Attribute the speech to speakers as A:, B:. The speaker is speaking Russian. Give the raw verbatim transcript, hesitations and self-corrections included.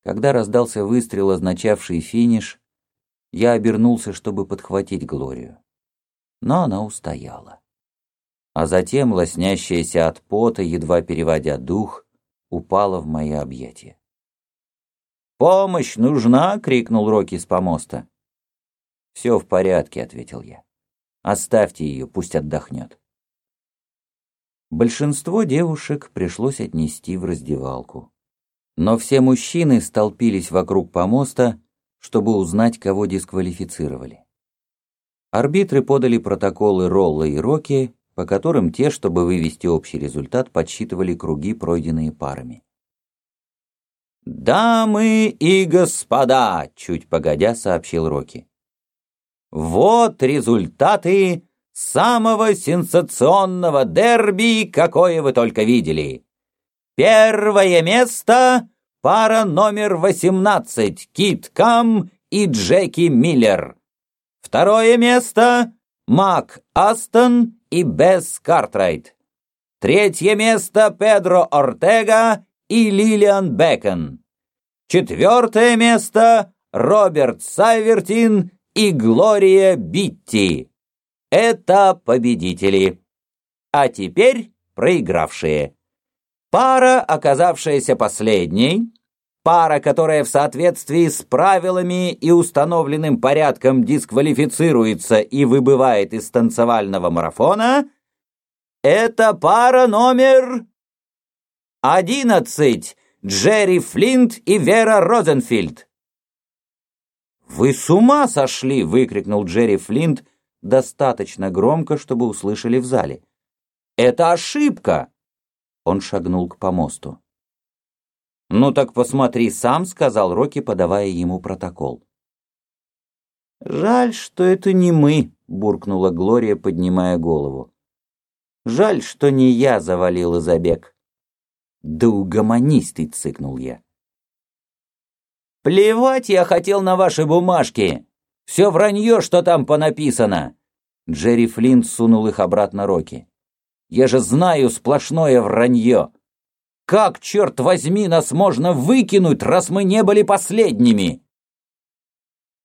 A: Когда раздался выстрел, означавший финиш, я обернулся, чтобы подхватить Глорию. Но она устояла. А затем, лоснящаяся от пота, едва переводя дух, упала в мои объятия. «Помощь нужна!» — крикнул Рокки с помоста. «Все в порядке», — ответил я. «Оставьте ее, пусть отдохнет». Большинство девушек пришлось отнести в раздевалку. Но все мужчины столпились вокруг помоста, чтобы узнать, кого дисквалифицировали. Арбитры подали протоколы Ролла и Рокки, по которым те, чтобы вывести общий результат, подсчитывали круги, пройденные парами. «Дамы и господа!» — чуть погодя сообщил Рокки. «Вот результаты самого сенсационного дерби, какое вы только видели. Первое место — пара номер восемнадцать Кит Кам и Джеки Миллер. Второе место — Мак Астон и Бесс Картрайт. Третье место — Педро Ортега и Лилиан Бэкон. Четвертое место — Роберт Сайвертин и Глория Битти. Это победители. А теперь проигравшие. Пара, оказавшаяся последней, пара, которая в соответствии с правилами и установленным порядком дисквалифицируется и выбывает из танцевального марафона, это пара номер одиннадцать Джерри Флинт и Вера Розенфильд. «Вы с ума сошли!» — выкрикнул Джерри Флинт достаточно громко, чтобы услышали в зале. «Это ошибка!» Он шагнул к помосту. «Ну так посмотри сам», — сказал Рокки, подавая ему протокол. «Жаль, что это не мы», — буркнула Глория, поднимая голову. «Жаль, что не я завалила забег». «Да угомонись ты», — цыкнул я. «Плевать я хотел на ваши бумажки! Все вранье, что там понаписано!» Джерри Флинт сунул их обратно Рокки. «Я же знаю сплошное вранье! Как, черт возьми, нас можно выкинуть, раз мы не были последними?»